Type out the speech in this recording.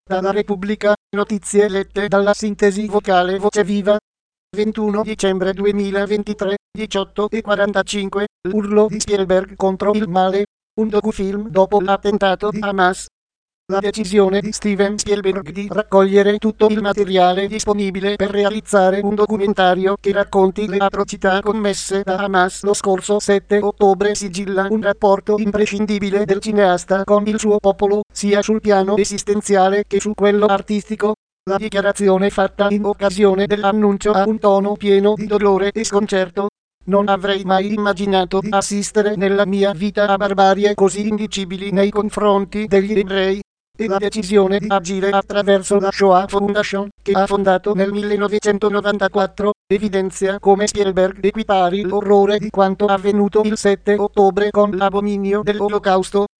Dalla Repubblica, notizie lette dalla sintesi vocale Voce Viva. 21 dicembre 2023, 18:45, l'urlo di Spielberg contro il male. Un docufilm dopo l'attentato di Hamas. La decisione di Steven Spielberg di raccogliere tutto il materiale disponibile per realizzare un documentario che racconti le atrocità commesse da Hamas lo scorso 7 ottobre sigilla un rapporto imprescindibile del cineasta con il suo popolo, sia sul piano esistenziale che su quello artistico. La dichiarazione fatta in occasione dell'annuncio ha un tono pieno di dolore e sconcerto. Non avrei mai immaginato di assistere nella mia vita a barbarie così indicibili nei confronti degli ebrei. E la decisione di agire attraverso la Shoah Foundation, che ha fondato nel 1994, evidenzia come Spielberg equipari l'orrore di quanto avvenuto il 7 ottobre con l'abominio dell'Olocausto.